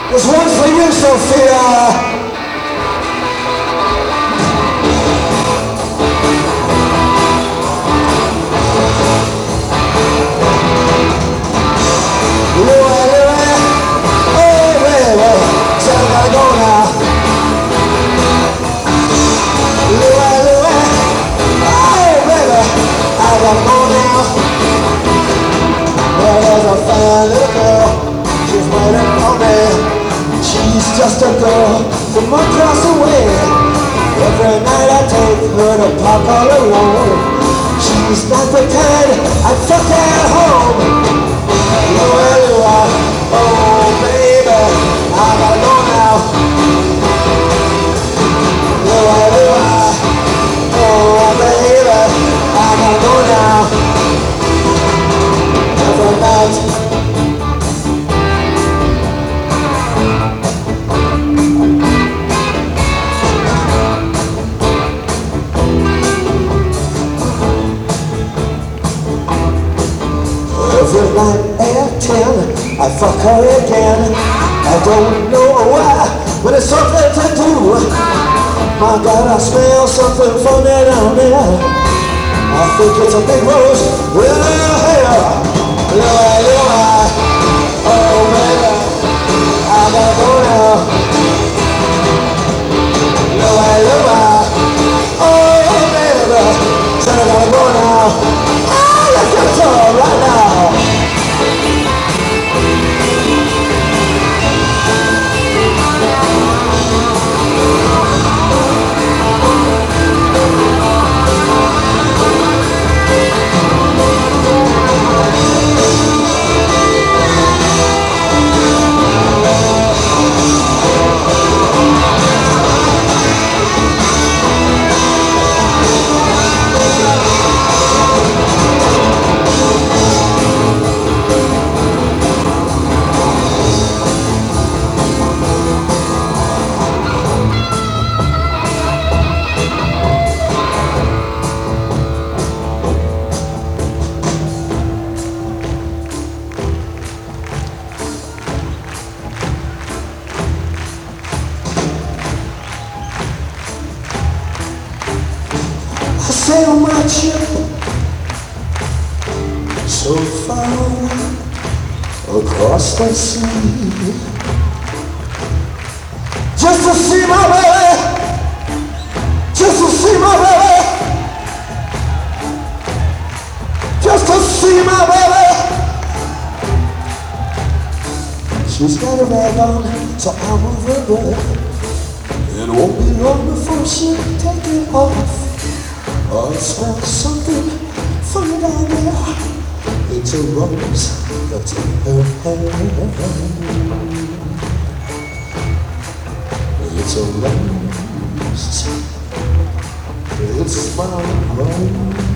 This one's for you, Sophia. Just a girl from across the way. Every night I take her to park all alone. She's not the kind I'd fuck at home. Oh baby, I gotta go now. Oh baby, I gotta go now. Every night. Every night at 10, I fuck her again. I don't know why, but it's something to do. My God, I smell something funny down there. I think it's a big rose with her hair. Oh baby, I gotta go now. Oh baby, said I gotta go now. Let's get to her right now. I sail my ship so far across the sea, just to see my baby, just to see my baby, just to see my baby. She's got a rag on, so I'll move her breath. It won't be long before she'll take it off. Oh, it smells something funny down there. It's a rose that's in her hair. It's a rose. It's my rose.